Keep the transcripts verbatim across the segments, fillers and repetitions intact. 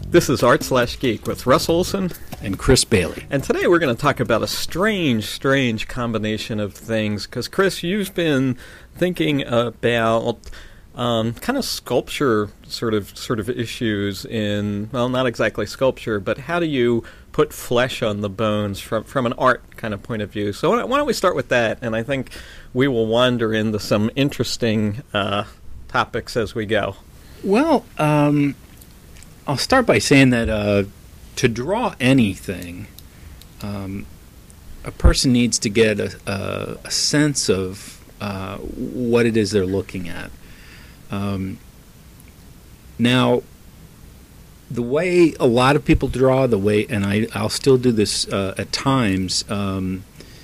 This is Art Slash Geek with Russ Olson and Chris Bailey. And today we're going to talk about a strange, strange combination of things. Because, Chris, you've been thinking about um, kind of sculpture sort of sort of issues in, well, not exactly sculpture, but how do you put flesh on the bones from, from an art kind of point of view? So why don't we start with that? And I think we will wander into some interesting uh, topics as we go. Well, um... I'll start by saying that uh, to draw anything, um, a person needs to get a, a, a sense of uh, what it is they're looking at. Um, now, the way a lot of people draw, the way, and I, I'll still do this uh, at times, um,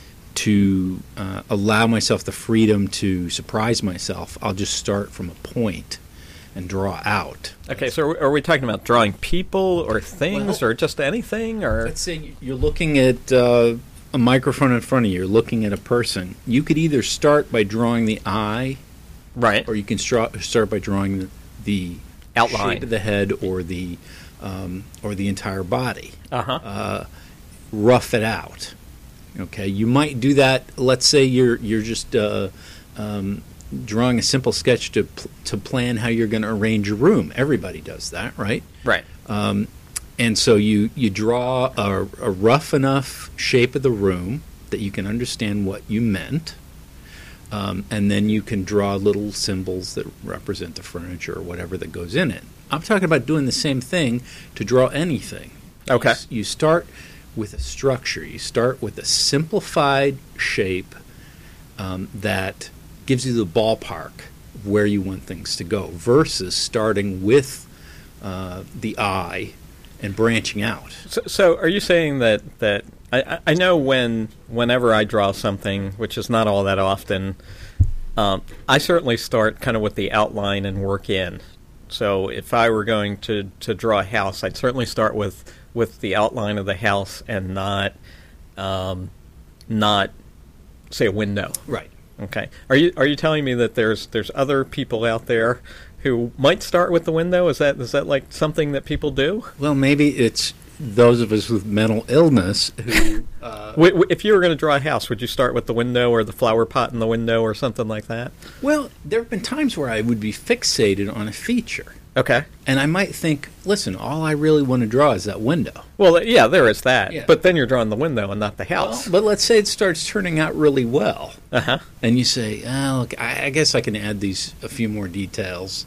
to uh, allow myself the freedom to surprise myself, I'll just start from a point and draw out. Okay, so are we talking about drawing people or things well, or just anything? Or let's say you're looking at uh, a microphone in front of you, you're looking at a person. You could either start by drawing the eye, right, or you can start start by drawing the, the outline shape of the head or the um, or the entire body. Uh-huh. Uh, rough it out. Okay, you might do that. Let's say you're you're just uh, um, drawing a simple sketch to pl- to plan how you're going to arrange your room. Everybody does that, right? Right. Um, and so you, you draw a, a rough enough shape of the room that you can understand what you meant, um, and then you can draw little symbols that represent the furniture or whatever that goes in it. I'm talking about doing the same thing to draw anything. Okay. You, you start with a structure. You start with a simplified shape um, that gives you the ballpark of where you want things to go, versus starting with uh, the eye and branching out. So, so are you saying that, that I, I know when whenever I draw something, which is not all that often, um, I certainly start kind of with the outline and work in. So if I were going to, to draw a house, I'd certainly start with, with the outline of the house and not um, not say a window. Right. Okay. Are you are you telling me that there's there's other people out there who might start with the window? Is that is that like something that people do? Well, maybe it's those of us with mental illness who... Uh, w- w- if you were going to draw a house, would you start with the window or the flower pot in the window or something like that? Well, there have been times where I would be fixated on a feature. Okay. And I might think, listen, all I really want to draw is that window. Well, yeah, there is that. Yeah. But then you're drawing the window and not the house. Well, but let's say it starts turning out really well. Uh-huh. And you say, oh, look, I, I guess I can add these a few more details.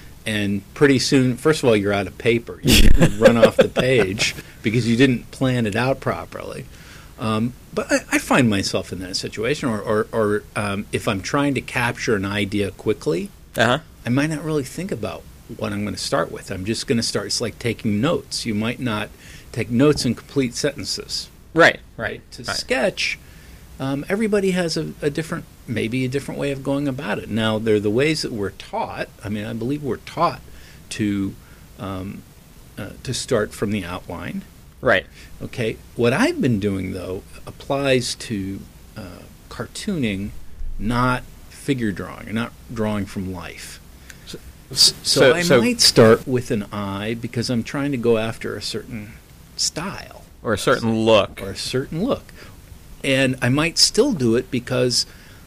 And pretty soon, first of all, you're out of paper. You run off the page because you didn't plan it out properly. Um, but I, I find myself in that situation. Or, or, or um, if I'm trying to capture an idea quickly, uh-huh. I might not really think about what I'm going to start with. I'm just going to start. It's like taking notes. You might not take notes in complete sentences. Right, right. To right. sketch, um, everybody has a, a different, maybe a different way of going about it. Now, they're the ways that we're taught. I mean, I believe we're taught to um, uh, to start from the outline. Right. Okay. What I've been doing, though, applies to uh, cartooning, not figure drawing, and not drawing from life. So, so I so, might start with an eye because I'm trying to go after a certain style. Or a certain look. Or a certain look. And I might still do it because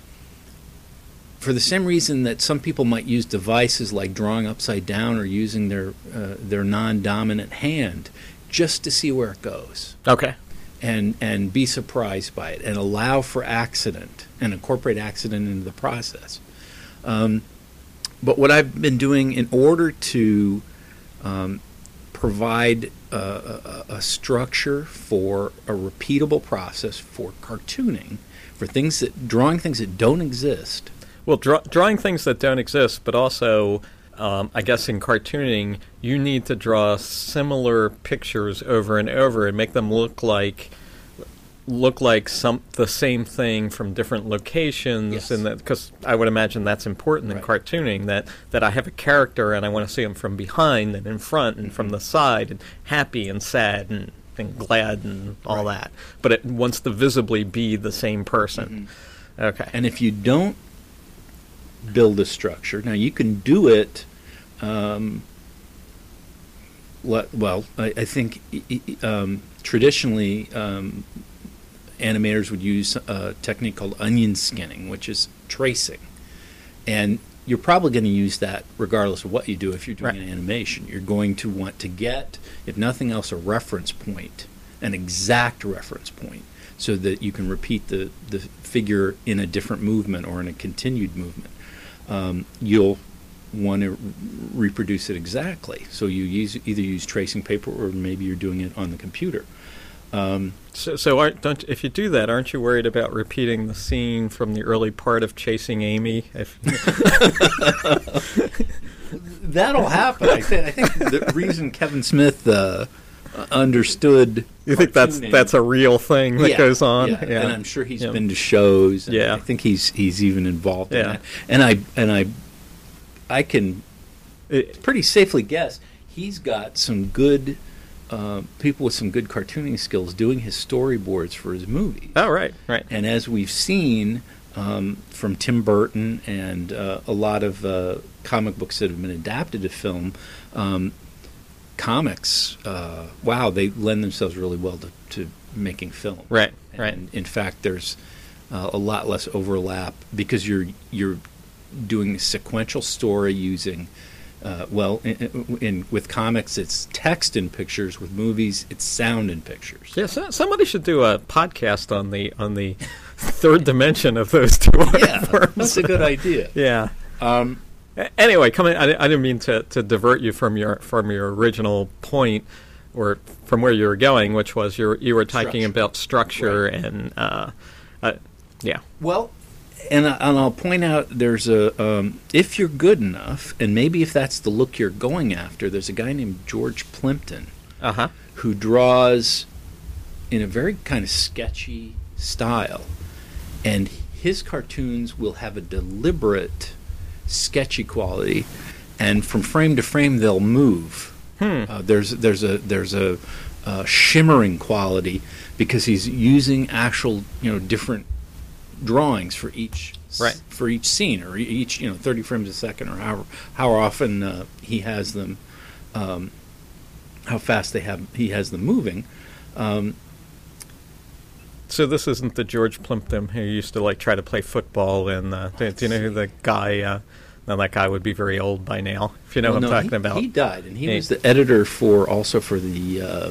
for the same reason that some people might use devices like drawing upside down or using their uh, their non-dominant hand just to see where it goes. Okay. And, and be surprised by it and allow for accident and incorporate accident into the process. Um But what I've been doing in order to um, provide a, a, a structure for a repeatable process for cartooning, for things that drawing things that don't exist. Well, draw, drawing things that don't exist, but also, um, I guess in cartooning, you need to draw similar pictures over and over and make them look like look like some the same thing from different locations. Yes. And that, because I would imagine that's important in right. cartooning, that, that I have a character and I want to see him from behind and in front and mm-hmm. from the side and happy and sad and, and glad and all right. that. But it wants to visibly be the same person. Mm-hmm. Okay. And if you don't build a structure, now you can do it um, le- well, I, I think um, traditionally um, animators would use a technique called onion skinning, which is tracing. And you're probably going to use that regardless of what you do if you're doing right. an animation. You're going to want to get, if nothing else, a reference point, an exact reference point, so that you can repeat the, the figure in a different movement or in a continued movement. Um, you'll want to reproduce it exactly. So you use either use tracing paper or maybe you're doing it on the computer. Um, so, so aren't, don't if you do that, aren't you worried about repeating the scene from the early part of Chasing Amy? If That'll happen. I think. I think the reason Kevin Smith uh, understood. You think that's cartooning- that's a real thing that Yeah, goes on? Yeah. and I'm sure he's Yeah. been to shows. And Yeah. I think he's he's even involved in Yeah. that. And I and I, I can It- pretty safely guess he's got some good uh, people with some good cartooning skills doing his storyboards for his movies. oh, right, right. And as we've seen um, from Tim Burton and uh, a lot of uh, comic books that have been adapted to film, um, comics, uh, wow, they lend themselves really well to, to making film. Right, And right. in fact, there's uh, a lot less overlap because you're you're doing a sequential story using. Uh, well, in, in with comics, it's text in pictures. With movies, it's sound in pictures. Yeah, so, somebody should do a podcast on the on the third dimension of those two art Yeah, forms. that's a good idea. Yeah. Um, A- Anyway, coming. I, I didn't mean to, to divert you from your from your original point, or from where you were going, which was you were, you were talking Structure. about structure Right. and uh, uh, yeah, Well, and, I, and I'll point out there's a um, if you're good enough, and maybe if that's the look you're going after, there's a guy named George Plimpton uh huh, who draws in a very kind of sketchy style, and his cartoons will have a deliberate sketchy quality, and from frame to frame they'll move. Hmm. Uh, there's there's a there's a uh, shimmering quality because he's using actual you know different drawings for each s- Right. for each scene or e- each you know thirty frames a second or how how often uh, he has them, um, how fast they have he has them moving. Um, So this isn't the George Plimpton who used to like try to play football and uh, do, do you know who the guy? Uh, now that guy would be very old by now. If you know well, what I'm no, talking he, about. he died, and he He- was the editor for also for the. Uh,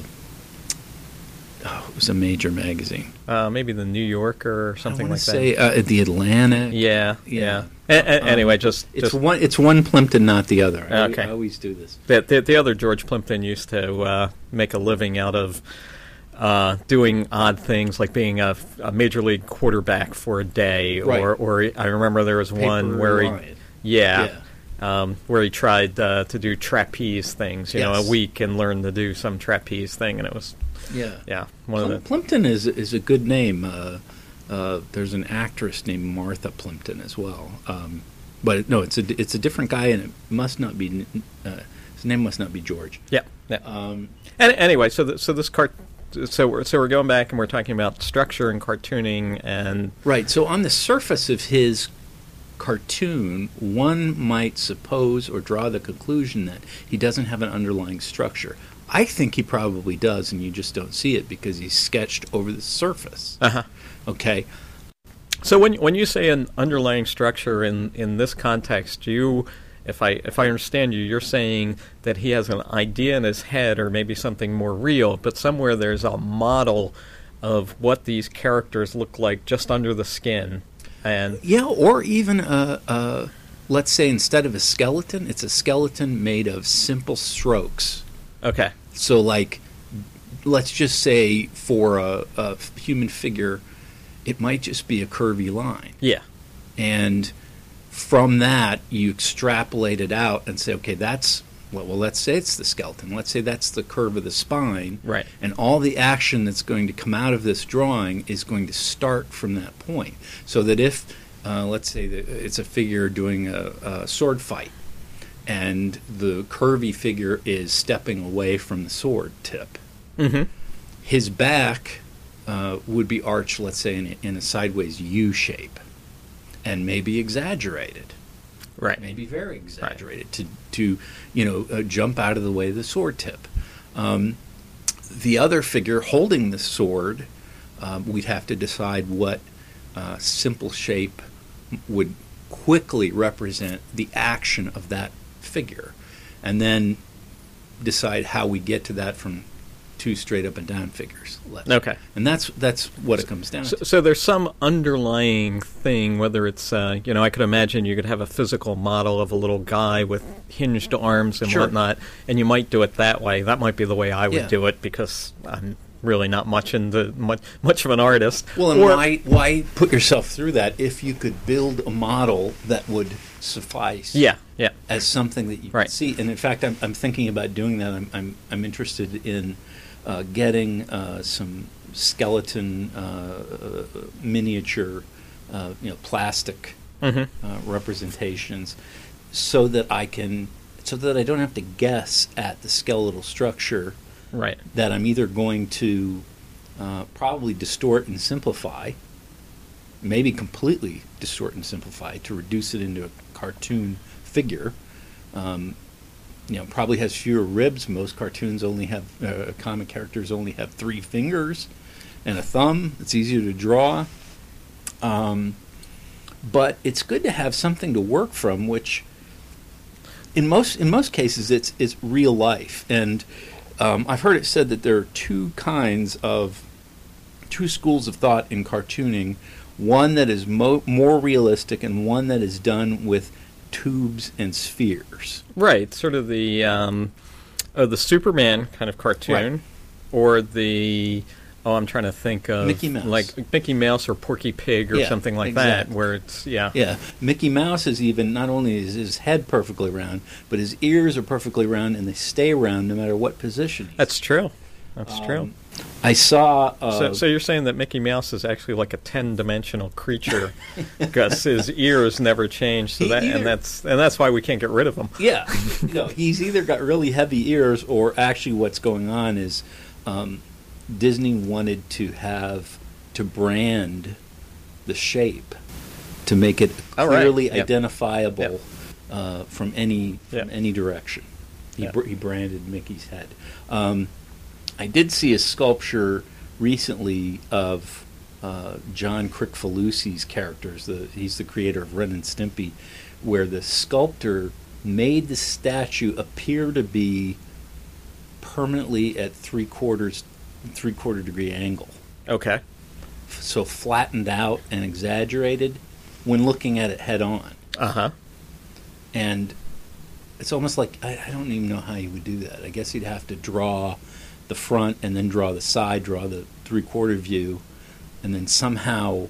oh, it was a major magazine. Uh, maybe the New Yorker or something I like want to say that. uh, the Atlantic. Yeah, Yeah. yeah. A- a- Um, anyway, just It's just one. It's one Plimpton, not the other. I, Okay. I always do this. the, the the other George Plimpton used to uh, make a living out of uh, doing odd things like being a, a major league quarterback for a day, Right. or or I remember there was one Paper where he Lion. yeah. Um, where he tried uh, to do trapeze things, you know, Yes. a week and learn to do some trapeze thing, and it was, Yeah. yeah, one of Plim- the. Plimpton is is a good name. Uh, uh, there's an actress named Martha Plimpton as well. Um, but no, it's a it's a different guy, and it must not be. Uh, his name must not be George. Yeah, yeah. Um, And anyway, so th- so this cart, so we're so we're going back and we're talking about structure and cartooning and right. So on the surface of his cartoon, one might suppose or draw the conclusion that he doesn't have an underlying structure. I think he probably does, and you just don't see it because he's sketched over the surface. uh huh. Okay. So when when you say an underlying structure in, in this context, you, if I if I understand you, you're saying that he has an idea in his head, or maybe something more real, but somewhere there's a model of what these characters look like just under the skin, and Yeah, or even a, a, let's say instead of a skeleton, it's a skeleton made of simple strokes. okay, So, like, let's just say for a, a human figure, it might just be a curvy line. yeah, And from that, you extrapolate it out and say, okay, that's, well, well, let's say it's the skeleton. Let's say that's the curve of the spine. right, And all the action that's going to come out of this drawing is going to start from that point. So that if, uh, let's say that it's a figure doing a, a sword fight, and the curvy figure is stepping away from the sword tip, mm-hmm, his back uh, would be arched, let's say, in a, in a sideways U shape, and maybe exaggerated. right, Maybe very exaggerated to, to you know, uh, jump out of the way of the sword tip. Um, the other figure holding the sword, um, we'd have to decide what uh, simple shape would quickly represent the action of that figure, and then decide how we get to that from two straight up and down figures. Less. Okay. And that's that's what it comes down So, to. so there's some underlying thing, whether it's, uh, you know, I could imagine you could have a physical model of a little guy with hinged arms and Sure. whatnot, and you might do it that way. That might be the way I would Yeah. do it, because I'm really not much into much, much of an artist. Well, and Or- why why put yourself through that if you could build a model that would suffice? Yeah, yeah. As something that you Right. can see. And in fact, I'm, I'm thinking about doing that. I'm I'm, I'm interested in uh, getting uh, some skeleton uh, uh, miniature, uh, you know, plastic hmm uh, representations, so that I can, so that I don't have to guess at the skeletal structure Right. that I'm either going to uh, probably distort and simplify, maybe completely distort and simplify to reduce it into a cartoon figure. Um, you know, probably has fewer ribs. Most cartoons only have, uh, comic characters only have three fingers and a thumb. It's easier to draw. Um, but it's good to have something to work from, which in most in most cases it's it's real life. And um, I've heard it said that there are two kinds of two schools of thought in cartooning. One that is mo- more realistic, and one that is done with tubes and spheres. Right, sort of the um, oh, the Superman kind of cartoon, Right. or the oh, I'm trying to think of Mickey Mouse. like Mickey Mouse or Porky Pig or Yeah, something like exactly. that, where it's yeah, Yeah, Mickey Mouse is even, not only is his head perfectly round, but his ears are perfectly round, and they stay round no matter what position he's that's true, that's true. Um, I saw. Uh, So, so you're saying that Mickey Mouse is actually like a ten-dimensional creature, because his ears never change. So He that either- and that's and that's why we can't get rid of him. Yeah, you know, he's either got really heavy ears, or actually what's going on is um, Disney wanted to have to brand the shape to make it Oh, right. clearly Yep. identifiable Yep. uh, from any from Yep. any direction. He, Yep. br- he branded Mickey's head. Um, I did see a sculpture recently of uh, John Kricfalusi's characters. The, he's the creator of Ren and Stimpy, where the sculptor made the statue appear to be permanently at three quarters, three quarter degree angle. Okay. F- So flattened out and exaggerated when looking at it head on. Uh huh. And it's almost like, I, I don't even know how you would do that. I guess you'd have to draw the front and then draw the side, draw the three-quarter view, and then somehow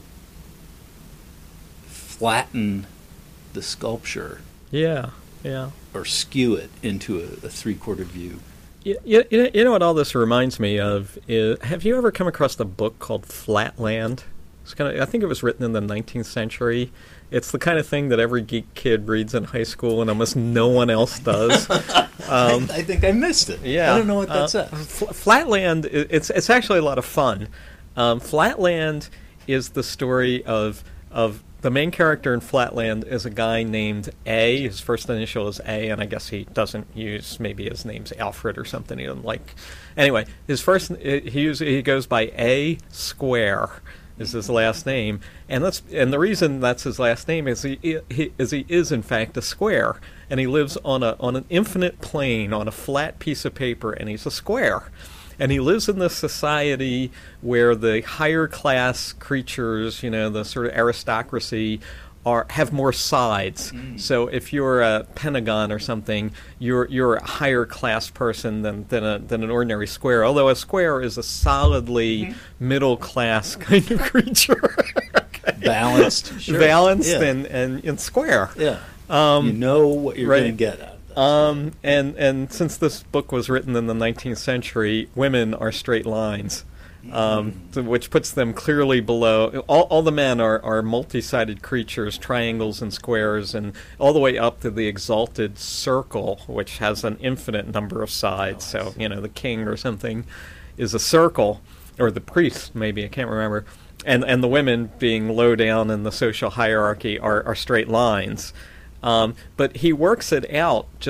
flatten the sculpture Yeah. Yeah. or skew it into a, a three-quarter view. You, you, you know- you know what all this reminds me of is, have you ever come across the book called Flatland? It's kind of, I think it was written in the nineteenth century. It's the kind of thing that every geek kid reads in high school and almost no one else does. Um, I, I think I missed it. Yeah, I don't know what that uh, says. Fl- Flatland, i- it's it's actually a lot of fun. Um, Flatland is the story of of the main character in Flatland is a guy named A. His first initial is A, and I guess he doesn't use, maybe his name's Alfred or something. He doesn't like. Anyway, his first he use, he goes by A Square. Is his last name, and that's and the reason that's his last name is he, he is he is in fact a square, and he lives on a on an infinite plane on a flat piece of paper, and he's a square, and he lives in this society where the higher class creatures, you know, the sort of aristocracy, are have more sides. Mm. So if you're a Pentagon or something, you're you're a higher class person than than a than an ordinary square. Although a square is a solidly Mm-hmm. middle class kind of creature. Okay. Balanced. Sure. Balanced Yeah. and, and and square. Yeah. Um, you know what you're right. going to get out of that. Um, and and since this book was written in the nineteenth century, women are straight lines. Um, so- which puts them clearly below. All, all the men are, are multi-sided creatures, triangles and squares, and all the way up to the exalted circle, which has an infinite number of sides. Oh, I So, see. you know, the king or something is a circle, or the priest, maybe, I can't remember. And, and the women, being low down in the social hierarchy, are, are straight lines. Um, but he works it out just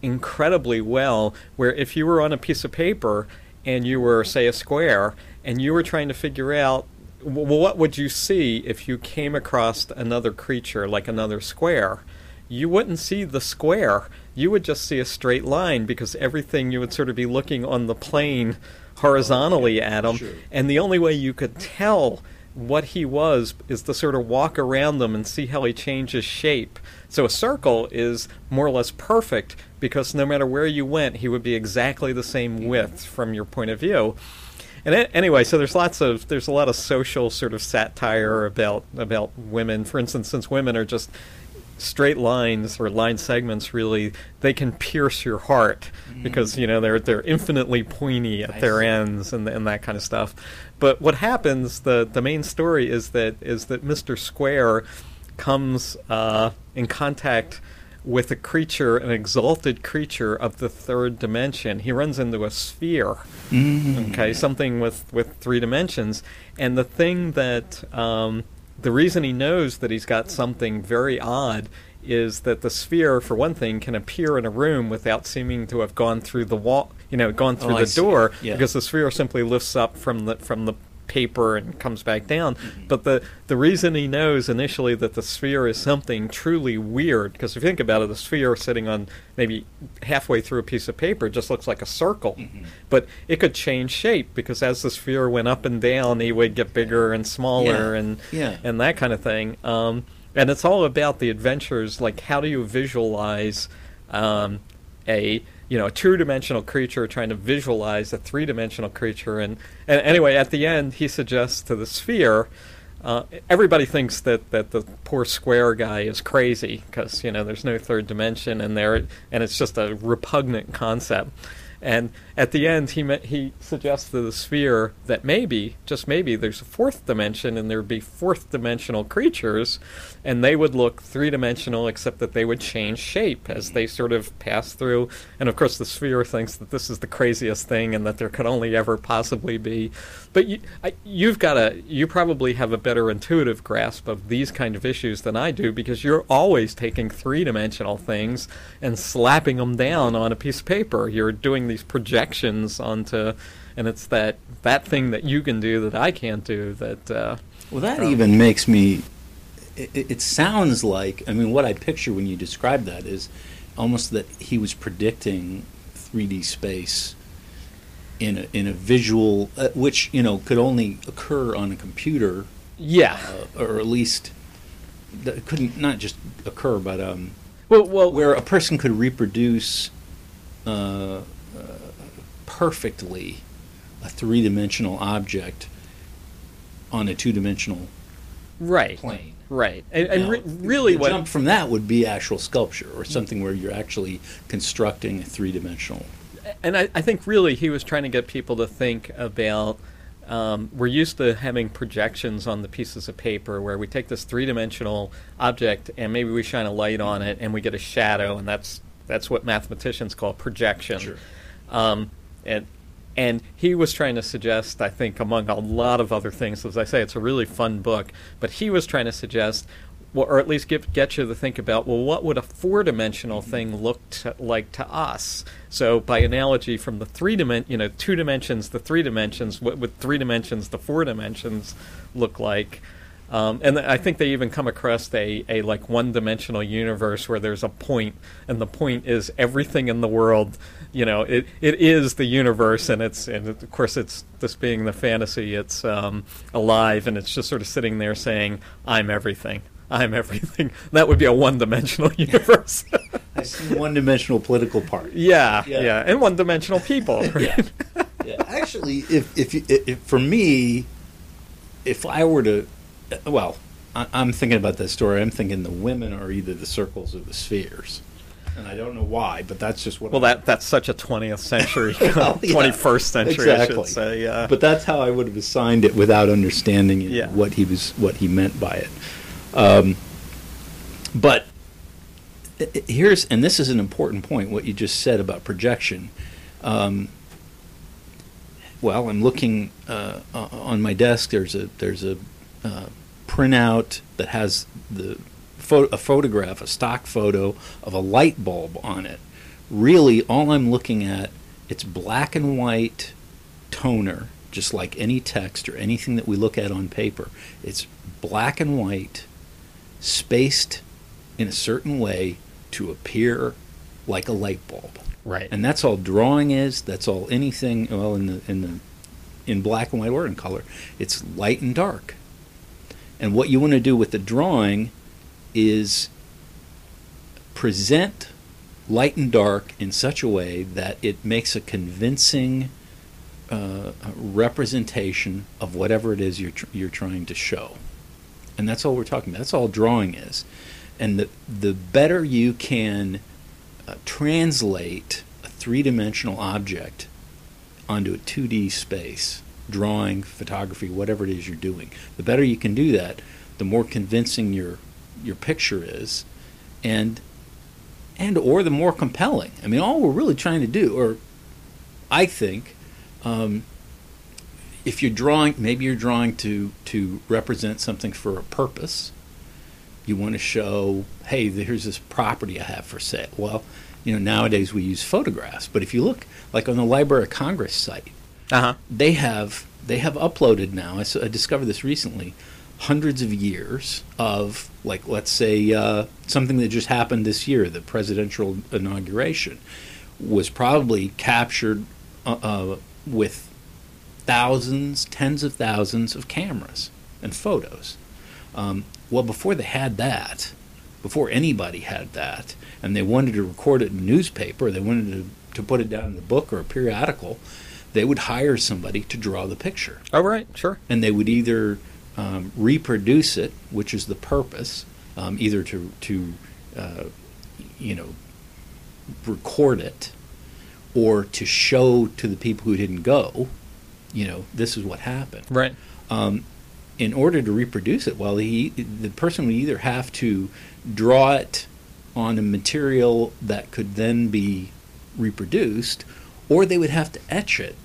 incredibly well, where if you were on a piece of paper and you were, say, a square, and you were trying to figure out, well, what would you see if you came across another creature, like another square? You wouldn't see the square. You would just see a straight line, because everything, you would sort of be looking on the plane horizontally at him. Sure. And the only way you could tell what he was is to sort of walk around them and see how he changes shape. So a circle is more or less perfect, because no matter where you went, he would be exactly the same width from your point of view. And it, anyway, so there's lots of there's a lot of social sort of satire about about women. For instance, since women are just straight lines or line segments, really, they can pierce your heart, because you know they're they're infinitely pointy at I their see. ends and and that kind of stuff. But what happens, the the main story is that is that Mister Square comes uh, in contact with a creature, an exalted creature of the third dimension. He runs into a sphere, Mm. okay, something with, with three dimensions. And the thing that, um, the reason he knows that he's got something very odd is that the sphere, for one thing, can appear in a room without seeming to have gone through the wall, you know, gone through Oh, I the see. door, Yeah. because the sphere simply lifts up from the from the paper and comes back down. Mm-hmm. But the the reason he knows initially that the sphere is something truly weird, because if you think about it, the sphere sitting on maybe halfway through a piece of paper just looks like a circle. Mm-hmm. But it could change shape, because as the sphere went up and down, he would get bigger and smaller Yeah. and Yeah. and that kind of thing. Um, and it's all about the adventures, like how do you visualize um, a you know a two-dimensional creature trying to visualize a three-dimensional creature. And, and anyway, at the end, he suggests to the sphere. Uh, everybody thinks that, that the poor square guy is crazy, because you know there's no third dimension in there, and it's just a repugnant concept. And at the end, he me- he suggests to the sphere that maybe, just maybe, there's a fourth dimension, and there would be fourth dimensional creatures, and they would look three dimensional, except that they would change shape as they sort of pass through. And of course, the sphere thinks that this is the craziest thing, and that there could only ever possibly be. But you, I, you've got a, you probably have a better intuitive grasp of these kind of issues than I do, because you're always taking three-dimensional things and slapping them down on a piece of paper. You're doing these projections onto, and it's that that thing that you can do that I can't do. That uh, Well, that um, even makes me. It, it sounds like. I mean, what I picture when you describe that is almost that he was predicting three D space in a, in a visual, uh, which you know could only occur on a computer, yeah. uh, or at least that couldn't not just occur, but um, Well, well, where a person could reproduce uh, uh, perfectly a three-dimensional object on a two-dimensional right, plane. right, and, and Now, re- really, the what jump from that would be actual sculpture, or something where you're actually constructing a three-dimensional. and I, I think really he was trying to get people to think about. Um, we're used to having projections on the pieces of paper where we take this three-dimensional object and maybe we shine a light on it and we get a shadow, and that's that's what mathematicians call projection. Sure. Um, and and he was trying to suggest, I think, among a lot of other things, as I say, it's a really fun book, but he was trying to suggest, well, or at least get, get you to think about, well, what would a four-dimensional thing look to, like to us? So by analogy from the three dimen- you know, two dimensions, the three dimensions, what would three dimensions, the four dimensions look like? Um, and I think they even come across a, a like one-dimensional universe where there's a point, and the point is everything in the world. You know, it it is the universe, and it's and of course it's this being the fantasy. It's um, alive, and it's just sort of sitting there saying, "I'm everything. I'm everything." That would be a one-dimensional universe. I see one-dimensional political party. yeah, Yeah. yeah, and one-dimensional people. Right? Yeah. Yeah. Actually, if if, you, if for me, if I were to, well, I, I'm thinking about that story. I'm thinking the women are either the circles or the spheres, and I don't know why, but that's just what. Well, I'm, that that's such a twentieth century, Well, yeah, twenty-first century, exactly. I should say. Yeah. But that's how I would have assigned it without understanding you know, Yeah. what he was what he meant by it. Um, but i- i- here's and this is an important point. What you just said about projection. Um, well, I'm looking uh, o- on my desk. There's a there's a uh, printout that has the pho- a photograph, a stock photo of a light bulb on it, really all I'm looking at, it's black and white toner, just like any text or anything that we look at on paper. It's black and white, spaced in a certain way to appear like a light bulb. Right. And that's all drawing is. That's all anything. Well, in the in the in black and white or in color, it's light and dark. And what you want to do with the drawing is present light and dark in such a way that it makes a convincing uh, representation of whatever it is you're tr- you're trying to show. And that's all we're talking about. That's all drawing is. And the the better you can uh, translate a three-dimensional object onto a two D space, drawing, photography, whatever it is you're doing, the better you can do that, the more convincing your your picture is, and and or the more compelling. I mean, all we're really trying to do, or I think, um, if you're drawing, maybe you're drawing to to represent something for a purpose. You want to show, hey, here's this property I have for sale. Well, you know, nowadays we use photographs, but if you look, like on the Library of Congress site, Uh-huh. they have they have uploaded now. I, s- I discovered this recently. Hundreds of years of, like, let's say uh, something that just happened this year, the presidential inauguration, was probably captured uh, uh, with thousands, tens of thousands of cameras and photos. Um, well, before they had that, before anybody had that, and they wanted to record it in a newspaper, they wanted to, to put it down in a book or a periodical, they would hire somebody to draw the picture. Oh, right, sure. And they would either um, reproduce it, which is the purpose, um, either to, to uh, you know, record it, or to show to the people who didn't go, you know, this is what happened. Right. Um, in order to reproduce it, well, he, the person would either have to draw it on a material that could then be reproduced, or they would have to etch it.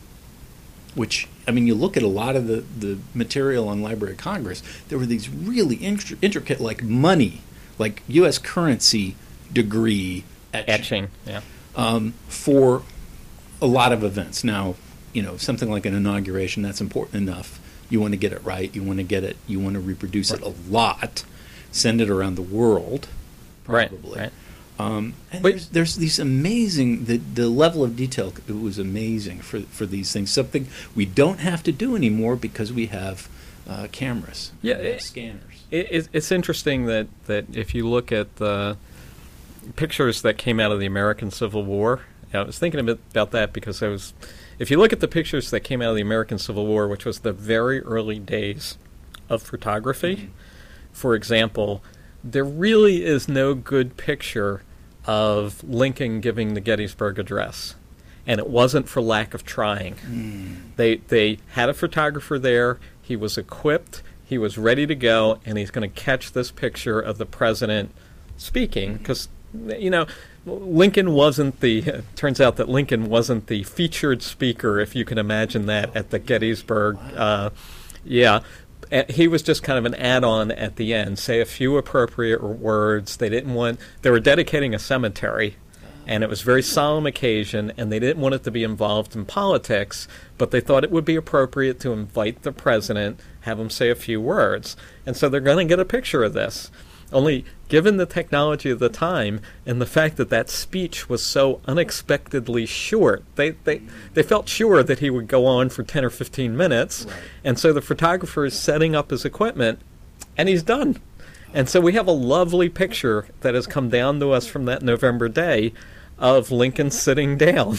Which, I mean, you look at a lot of the, the material on Library of Congress, there were these really intri- intricate, like money, like U S currency degree etching, Etching, yeah. um, for a lot of events. Now, you know, something like an inauguration, that's important enough. You want to get it right. You want to get it. You want to reproduce Right. it a lot. Send it around the world, probably. Right, right. Um, and But- there's, there's these amazing, the, the level of detail, it was amazing for, for these things. Something we don't have to do anymore because we have uh, cameras, Yeah, we have it- scanners. It, it, it's interesting that, that if you look at the pictures that came out of the American Civil War, I was thinking a bit about that because I was, if you look at the pictures that came out of the American Civil War, which was the very early days of photography, Mhm. for example, there really is no good picture of Lincoln giving the Gettysburg Address. And it wasn't for lack of trying. Mm. They they had a photographer there. He was equipped. He was ready to go, and he's going to catch this picture of the president speaking. Because, you know, Lincoln wasn't the. Uh, turns out that Lincoln wasn't the featured speaker, if you can imagine that, at the Gettysburg. Uh, yeah. Uh, He was just kind of an add-on at the end. Say a few appropriate words. They didn't want. They were dedicating a cemetery. And it was a very solemn occasion, and they didn't want it to be involved in politics, but they thought it would be appropriate to invite the president, have him say a few words. And so they're going to get a picture of this. Only, given the technology of the time and the fact that that speech was so unexpectedly short, they, they, they felt sure that he would go on for ten or fifteen minutes. Right. And so the photographer is setting up his equipment, and he's done. And so we have a lovely picture that has come down to us from that November day of Lincoln sitting down.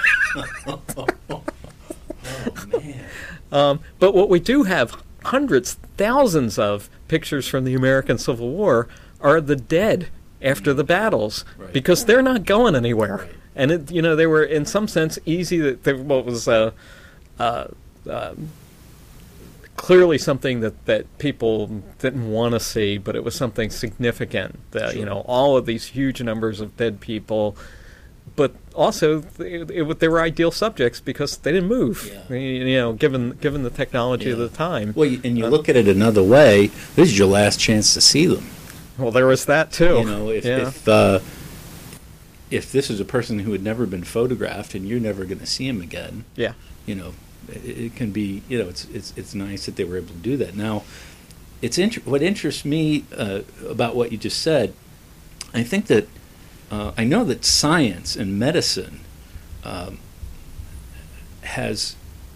Oh, man. um, but what we do have hundreds, thousands of pictures from the American Civil War are the dead after the battles, Right. because they're not going anywhere. Right. And, it, you know, they were, in some sense, easy. That they, what was uh, uh, uh, clearly something that, that people didn't want to see, but it was something significant. That, Sure. you know, all of these huge numbers of dead people, but also it, it, they were ideal subjects because they didn't move. Yeah. I mean, you know, given given the technology of Yeah. the time. Well, you- and you Uh, look at it another way, this is your last chance to see them. Well, there was that too. You know, if, yeah. if uh, if this is a person who had never been photographed and you're never going to see him again, Yeah. you know, it, it can be, you know, it's it's it's nice that they were able to do that. Now, it's inter- what interests me uh, about what you just said. I think that uh, I know that science and medicine um, has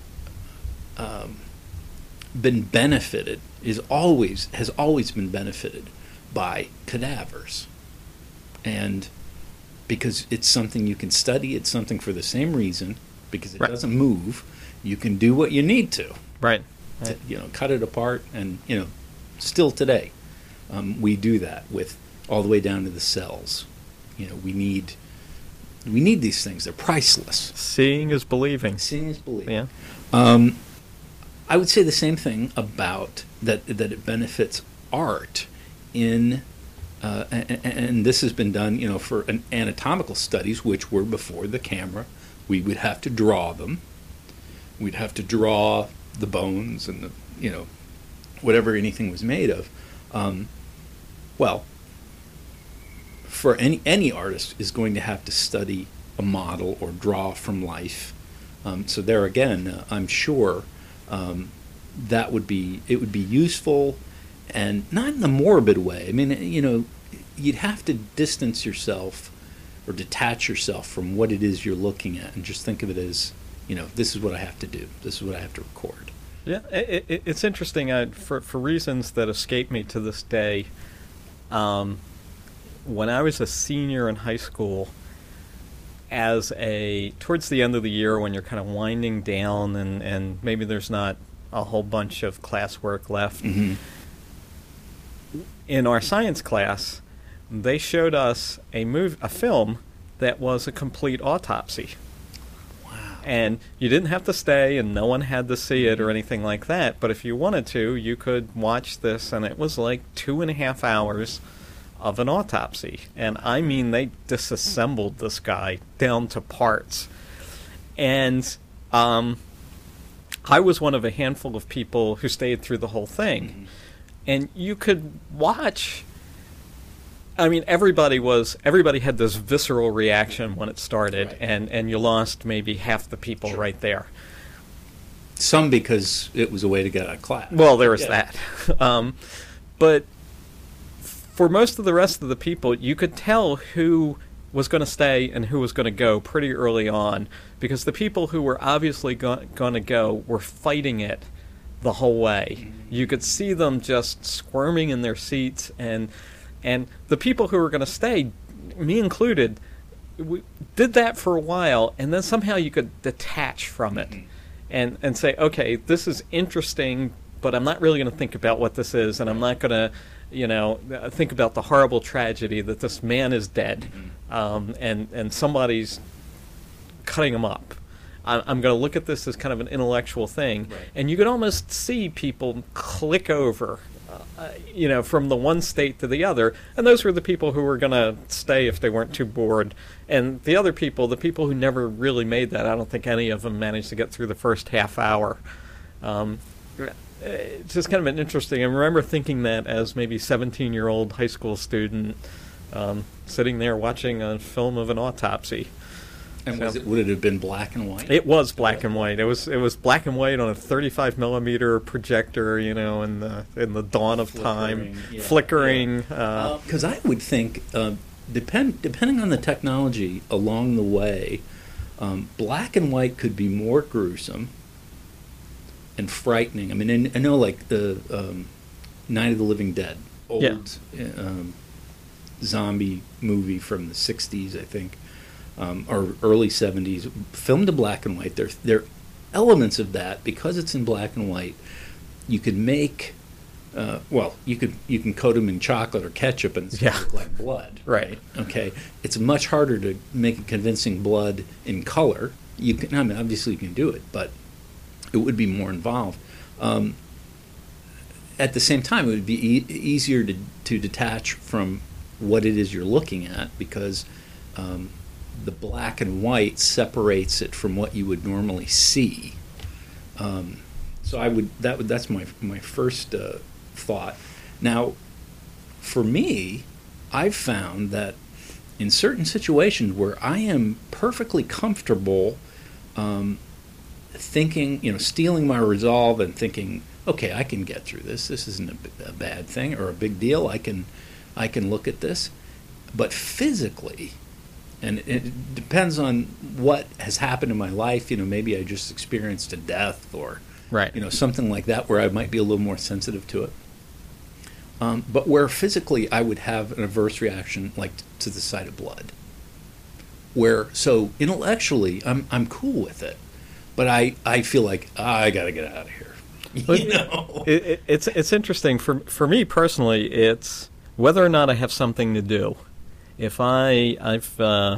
um, been benefited is always has always been benefited by cadavers, and because it's something you can study, it's something for the same reason, because it Right. doesn't move. You can do what you need to, Right. to, you know, cut it apart, and you know, still today, um, we do that with all the way down to the cells. You know, we need we need these things. They're priceless. Seeing is believing. Seeing is believing. Yeah. Um, I would say the same thing about that. That it benefits art in, uh, and, and this has been done, you know, for an anatomical studies, which were before the camera. We would have to draw them. We'd have to draw the bones and the, you know, whatever anything was made of. Um, well, for any any artist is going to have to study a model or draw from life. Um, so there again, uh, I'm sure um, that would be it would be useful, and not in a morbid way. I mean, you know, you'd have to distance yourself or detach yourself from what it is you're looking at, and just think of it as, you know, this is what I have to do. This is what I have to record. Yeah, it, it, it's interesting. I, for for reasons that escape me to this day, um, when I was a senior in high school, as a towards the end of the year when you're kind of winding down and, and maybe there's not a whole bunch of classwork left, Mm-hmm. in our science class, they showed us a move a film that was a complete autopsy. Wow. And you didn't have to stay, and no one had to see it or anything like that. But if you wanted to, you could watch this, and it was like two and a half hours of an autopsy. And I mean, they disassembled this guy down to parts. And um, I was one of a handful of people who stayed through the whole thing. Mm-hmm. And you could watch... I mean, everybody was everybody had this visceral reaction when it started, Right. and, and you lost maybe half the people Sure. right there. Some because it was a way to get out of class. Well, there was Yeah. that. um, but for most of the rest of the people, you could tell who was going to stay and who was going to go pretty early on, because the people who were obviously go- going to go were fighting it the whole way. You could see them just squirming in their seats, and and the people who were going to stay, me included, we did that for a while, and then somehow you could detach from it and and say, okay, this is interesting, but I'm not really going to think about what this is, and I'm not going to, you know, think about the horrible tragedy that this man is dead, um, and and somebody's cutting him up. I- I'm going to look at this as kind of an intellectual thing, Right. and you could almost see people click over, uh, you know, from the one state to the other, and those were the people who were going to stay if they weren't too bored. And the other people, the people who never really made that, I don't think any of them managed to get through the first half hour. Um, it's just kind of an interesting. I remember thinking that as maybe seventeen-year-old high school student, um, sitting there watching a film of an autopsy. And So- was it, would it have been black and white? It was black and white. It was it was black and white on a thirty-five millimeter projector, you know, in the in the dawn of time, Flickering, yeah, flickering. Uh, Because I would think, uh, depend depending on the technology along the way, um, black and white could be more gruesome and frightening. I mean, and I know like the um, Night of the Living Dead, old Yeah. um, zombie movie from the sixties, I think, um, or early seventies, filmed in black and white. There, there are elements of that because it's in black and white. You could make. Uh, well, you could you can coat them in chocolate or ketchup and it's Yeah. going to look like blood. Right. Okay. It's much harder to make a convincing blood in color. You can, I mean, obviously you can do it, but it would be more involved. Um, at the same time, it would be e- easier to to detach from what it is you're looking at because um, the black and white separates it from what you would normally see. Um, so I would that would that's my my first uh, thought. Now, for me, I've found that in certain situations where I am perfectly comfortable um, thinking, you know, stealing my resolve and thinking, okay, I can get through this. This isn't a, b- a bad thing or a big deal. I can, I can look at this. But physically, and it depends on what has happened in my life. You know, maybe I just experienced a death or, Right. you know, something like that where I might be a little more sensitive to it. Um, but where physically I would have an adverse reaction, like to the sight of blood. Where so intellectually I'm I'm cool with it, but I, I feel like ah, I got to get out of here. You know, it, it, it's it's interesting for for me personally. It's whether or not I have something to do. If I I've uh,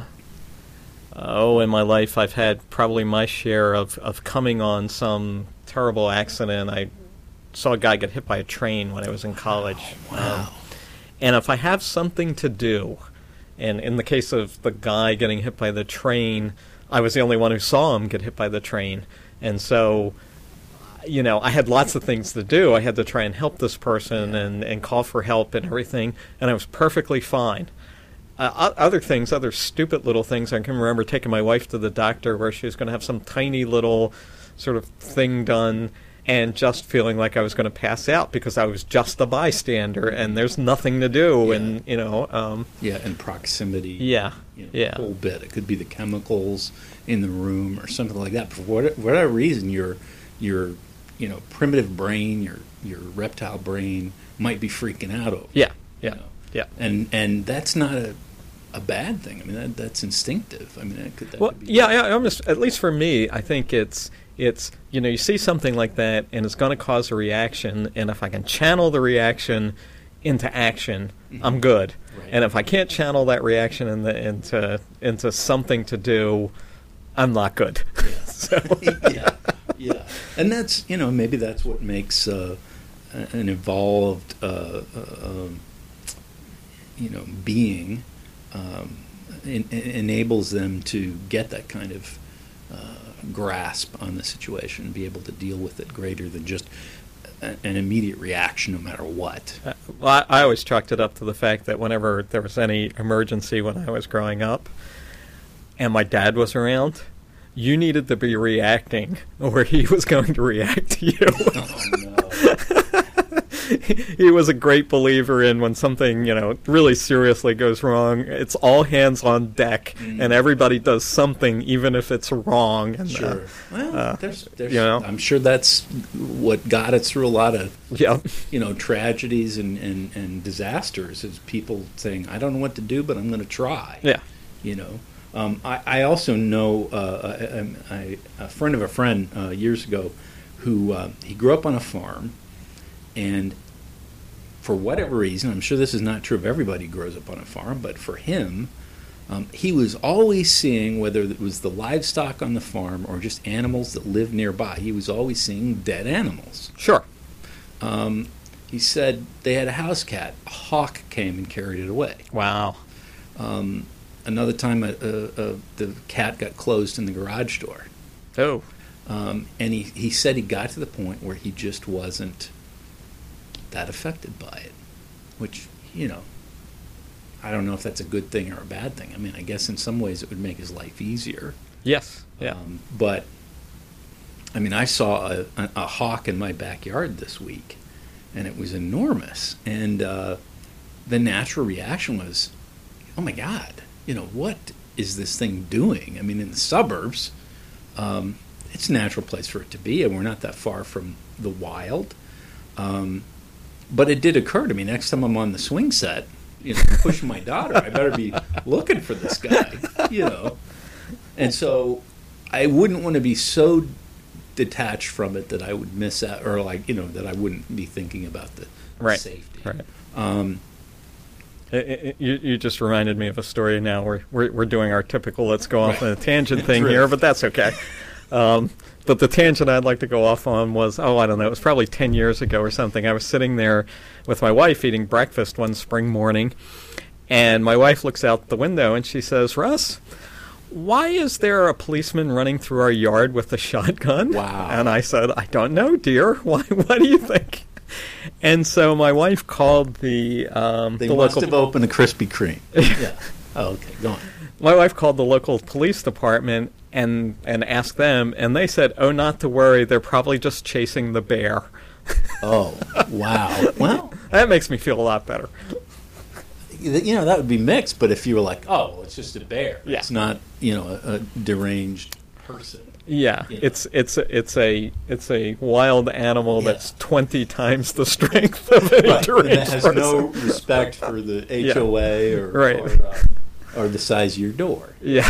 oh in my life I've had probably my share of, of coming on some terrible accident. I saw a guy get hit by a train when I was in college. Oh, wow. Um, and if I have something to do, and in the case of the guy getting hit by the train, I was the only one who saw him get hit by the train. And so, you know, I had lots of things to do. I had to try and help this person and, and call for help and everything, and I was perfectly fine. Uh, other things, other stupid little things, I can remember taking my wife to the doctor where she was going to have some tiny little sort of thing done, and just feeling like I was going to pass out because I was just a bystander and there's nothing to do. Yeah. And, you know. Um, yeah, and proximity. Yeah. You know, yeah. A whole bit. It could be the chemicals in the room or something like that. But for what- whatever reason, your, your you know, primitive brain, your, your reptile brain might be freaking out over. Yeah. Yeah. You know? Yeah. And, and that's not a, a bad thing. I mean, that, that's instinctive. I mean, that could, that Well, could be yeah, I almost, at least for me, I think it's, it's, you know, you see something like that and it's going to cause a reaction, and if I can channel the reaction into action, Mhm. I'm good. Right. And if I can't channel that reaction in the, into into something to do, I'm not good. Yeah. So, yeah, yeah, and that's, you know, maybe that's what makes uh, an evolved, uh, uh, um, you know, being um, en- enables them to get that kind of uh, grasp on the situation and be able to deal with it greater than just a- an immediate reaction, no matter what. Uh, well, I, I always chalked it up to the fact that whenever there was any emergency when I was growing up, and my dad was around, you needed to be reacting, or he was going to react to you. Oh no. He was a great believer in when something, you know, really seriously goes wrong, it's all hands on deck, Mm. and everybody does something, even if it's wrong. And, Sure. uh, Well, uh, there's, there's, you know. I'm sure that's what got us through a lot of, yeah. you know, tragedies and, and, and disasters, is people saying, I don't know what to do, but I'm going to try. Yeah. You know. Um, I, I also know uh, a, a, a friend of a friend uh, years ago who uh, he grew up on a farm, and for whatever reason, I'm sure this is not true of everybody who grows up on a farm, but for him, um, he was always seeing, whether it was the livestock on the farm or just animals that lived nearby, he was always seeing dead animals. Sure. Um, he said they had a house cat. A hawk came and carried it away. Wow. Um, another time, uh, uh, the cat got closed in the garage door. Oh. Um, and he, he said he got to the point where he just wasn't that affected by it, which, you know, I don't know if that's a good thing or a bad thing. I mean, I guess in some ways it would make his life easier. Yes. Yeah. Um, but, I mean, I saw a, a, a hawk in my backyard this week, and it was enormous. And uh, the natural reaction was, oh my God, you know, what is this thing doing? I mean, in the suburbs, um, it's a natural place for it to be, and we're not that far from the wild. Um, but it did occur to me, next time I'm on the swing set, you know, pushing my daughter, I better be looking for this guy, you know. And so I wouldn't want to be so detached from it that I would miss out, or like, you know, that I wouldn't be thinking about the Right. safety. Right. Um, It, it, you, you just reminded me of a story now. We're, we're, we're doing our typical let's go off Right. on a tangent thing Drift. here, but that's okay. Um, but the tangent I'd like to go off on was, oh, I don't know, it was probably ten years ago or something. I was sitting there with my wife eating breakfast one spring morning, and my wife looks out the window and she says, Russ, why is there a policeman running through our yard with a shotgun? Wow. And I said, I don't know, dear. Why? What do you think? And so my wife called the um, they the must local have opened a Krispy Kreme. Yeah. Oh, okay, go on. My wife called the local police department and and asked them, and they said, "Oh, not to worry. They're probably just chasing the bear." Oh, wow. Well, That makes me feel a lot better. you know, that would be mixed, but if you were like, oh, well, it's just a bear. Yeah. It's not, you know, a, a deranged person. Yeah, You know. it's it's a, it's a it's a wild animal Yeah. that's twenty times the strength of any Right, and deranged that has person. no respect for the H O A or, Right. or, uh, or the size of your door. Yeah,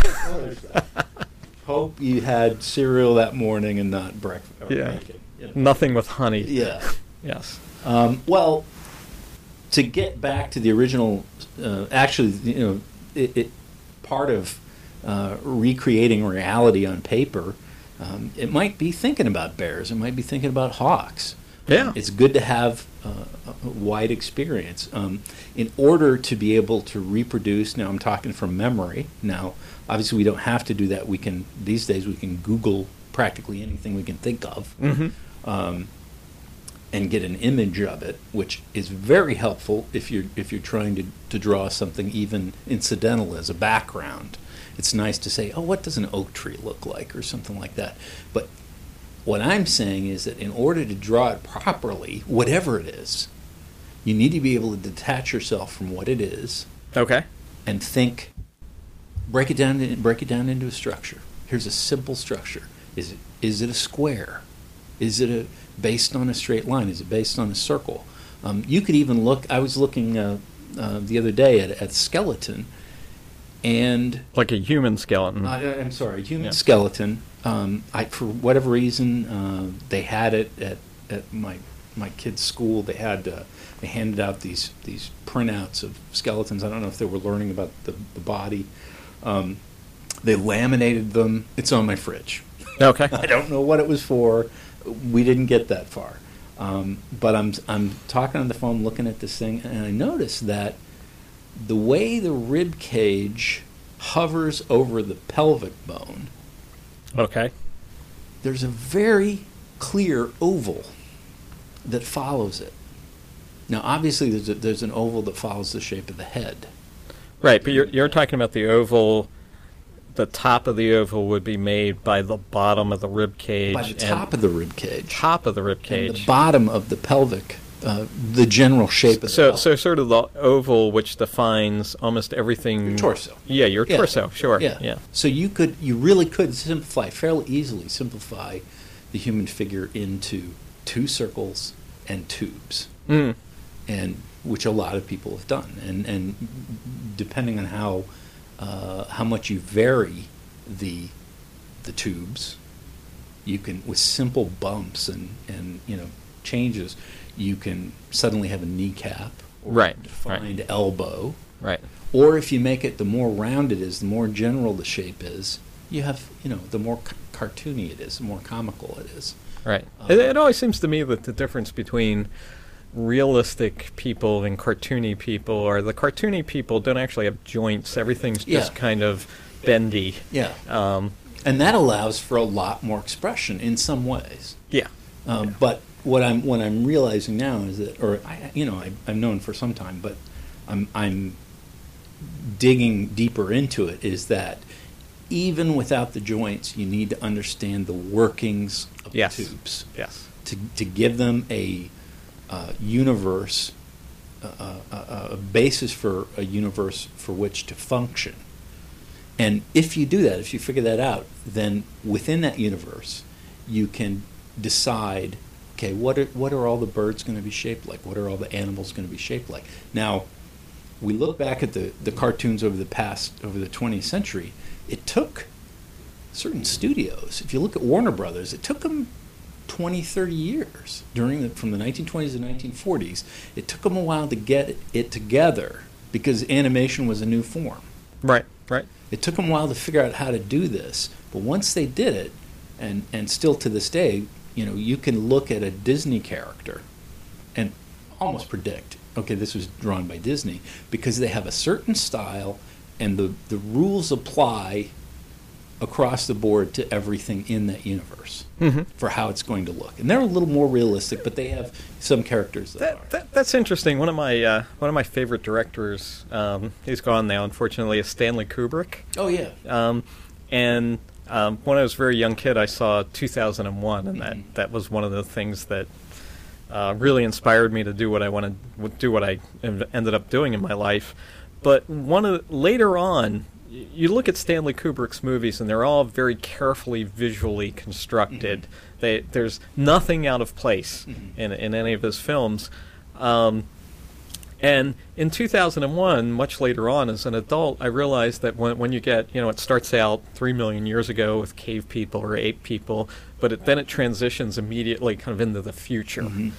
Hope you had cereal that morning and not breakfast. Yeah. Bacon, you know. nothing with honey. Yeah. Yes. Um, well, to get back to the original, uh, actually, you know, it, it part of uh, recreating reality on paper. Um, it might be thinking about bears. It might be thinking about hawks. Yeah. It's good to have uh, a wide experience. Um, in order to be able to reproduce, now I'm talking from memory. Now, obviously, we don't have to do that. We can these days we can Google practically anything we can think of. Mm-hmm. Um, and get an image of it, which is very helpful if you're if you're trying to, to draw something even incidental as a background. It's nice to say, oh, what does an oak tree look like, or something like that. But what I'm saying is that in order to draw it properly, whatever it is, you need to be able to detach yourself from what it is Okay. and think, break it down, break it down into a structure. Here's a simple structure. Is it is it a square? Is it a based on a straight line? Is it based on a circle? Um, you could even look. I was looking uh, uh, the other day at, at skeleton, and Like a human skeleton. I, I'm sorry, human Yeah. skeleton. Um, I, for whatever reason, uh, they had it at, at my my kid's school. They had uh, they handed out these these printouts of skeletons. I don't know if they were learning about the, the body. Um, they laminated them. It's on my fridge. Okay. I don't know what it was for. We didn't get that far. Um, but I'm I'm talking on the phone, looking at this thing, and I noticed that the way the rib cage hovers over the pelvic bone, Okay. there's a very clear oval that follows it. Now, obviously, there's a, there's an oval that follows the shape of the head. Right, but you're you're talking about the oval. The top of the oval would be made by the bottom of the rib cage. By the top of the rib cage, top of the rib and cage. the bottom of the pelvic, uh, the general shape of the So, pelvic. so sort of the oval which defines almost everything. Your torso. Yeah, your Yeah. torso. Sure. Yeah. Yeah. So you could, you really could simplify, fairly easily simplify the human figure into two circles and tubes, Mm. and which a lot of people have done. And and depending on how uh, how much you vary the the tubes, you can, with simple bumps and and you know changes, you can suddenly have a kneecap or Right, a defined elbow. Right. Or if you make it, the more round it is, the more general the shape is, you have, you know, the more c- cartoony it is, the more comical it is. Right. Uh, it, it always seems to me that the difference between realistic people and cartoony people are the cartoony people don't actually have joints. Everything's just Yeah. kind of bendy. Yeah. Um, And that allows for a lot more expression in some ways. yeah. Um, But what I'm what I'm realizing now is that, or I, you know, I, I've known for some time, but I'm I'm digging deeper into it. Is that even without the joints, you need to understand the workings of Yes. the tubes Yes. to to give them a uh, universe, a, a, a basis for a universe for which to function. And if you do that, if you figure that out, then within that universe, you can decide, okay, what are what are all the birds going to be shaped like? What are all the animals going to be shaped like? Now, we look back at the, the cartoons over the past, over the twentieth century, it took certain studios, if you look at Warner Brothers, it took them twenty, thirty years during the, from the nineteen twenties to nineteen forties. It took them a while to get it, it together because animation was a new form. Right. Right. It took them a while to figure out how to do this, but once they did it, and, and still to this day, you know, you can look at a Disney character and almost predict, okay, this was drawn by Disney, because they have a certain style and the, the rules apply across the board to everything in that universe Mm-hmm. for how it's going to look. And they're a little more realistic, but they have some characters that, That, are. that that's interesting. One of my uh, one of my favorite directors, um, he's gone now, unfortunately, is Stanley Kubrick. Oh, yeah. Um, and um, when I was a very young kid, I saw two thousand one, and that, Mhm. that was one of the things that uh, really inspired me to do what I wanted, do what I ended up doing in my life. But one of later on, y- you look at Stanley Kubrick's movies, and they're all very carefully visually constructed. Mm-hmm. They, there's nothing out of place Mhm. in in any of his films. Um, and in two thousand one, much later on as an adult, I realized that when, when you get, you know, it starts out three million years ago with cave people or ape people, but it, then it transitions immediately kind of into the future. Mhm.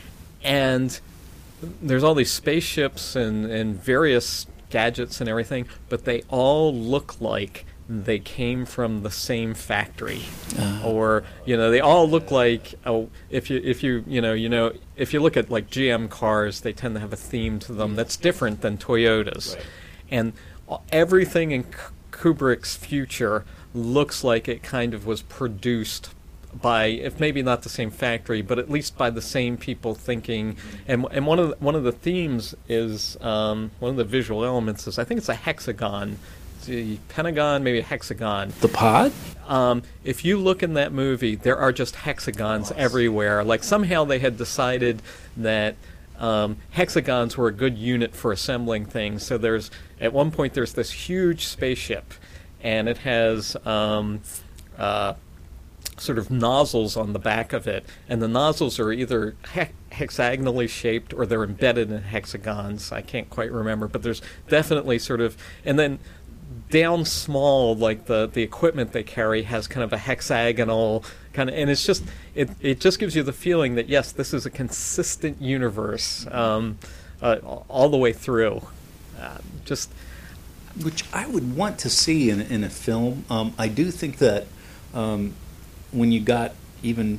And there's all these spaceships and, and various gadgets and everything, but they all look like they came from the same factory, Uh, or you know, they all look like, oh, if you if you you know you know if you look at like G M cars, they tend to have a theme to them that's different than Toyotas, Right. and uh, everything in K- Kubrick's future looks like it kind of was produced by, if maybe not the same factory, but at least by the same people thinking. And and one of the, one of the themes is um, one of the visual elements is, I think it's a hexagon, it's a pentagon, maybe a hexagon. The pod? Um, if you look in that movie, there are just hexagons everywhere. Like somehow they had decided that um, hexagons were a good unit for assembling things. So there's, at one point, there's this huge spaceship, and it has um, uh, sort of nozzles on the back of it, and the nozzles are either he- hexagonally shaped or they're embedded in hexagons. I can't quite remember, but there's definitely sort of, and then down small, like the the equipment they carry has kind of a hexagonal kind of, and it's just it it just gives you the feeling that yes, this is a consistent universe um, uh, all the way through. Uh, just Which I would want to see in, in a film. Um, I do think that um, when you got even,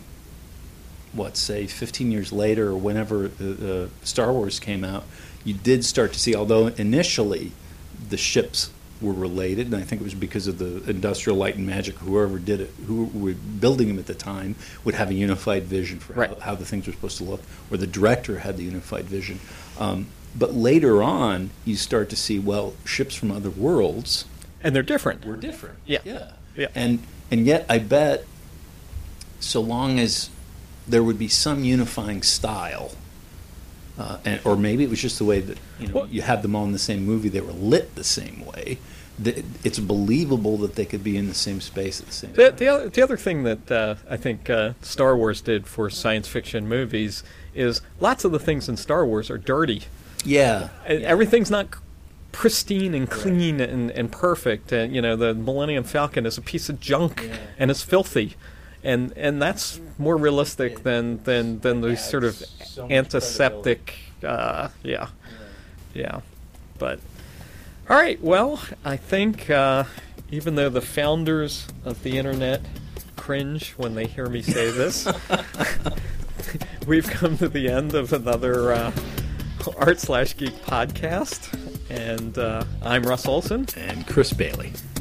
what, say, fifteen years later or whenever uh, uh, Star Wars came out, you did start to see, although initially the ships were related, and I think it was because of the Industrial Light and Magic, whoever did it, who were building them at the time, would have a unified vision for Right. how, how the things were supposed to look, or the director had the unified vision. Um, but later on, you start to see, well, ships from other worlds and they're different. were different. Yeah. Yeah. Yeah. And and yet I bet so long as there would be some unifying style, uh, and, or maybe it was just the way that you know Well- you had them all in the same movie, they were lit the same way, that it's believable that they could be in the same space at the same The, time. the, other, the other thing that uh, I think uh, Star Wars did for science fiction movies is lots of the things in Star Wars are dirty. Yeah. Uh, Everything's not c- pristine and clean and, and perfect. And you know, the Millennium Falcon is a piece of junk Yeah. and it's filthy, and and that's more realistic than than than these sort of So much antiseptic. Uh, yeah, yeah. But all right, well, I think uh, even though the founders of the internet cringe when they hear me say this, we've come to the end of another uh, Art Slash Geek podcast, and uh, I'm Russ Olson. And Chris Bailey.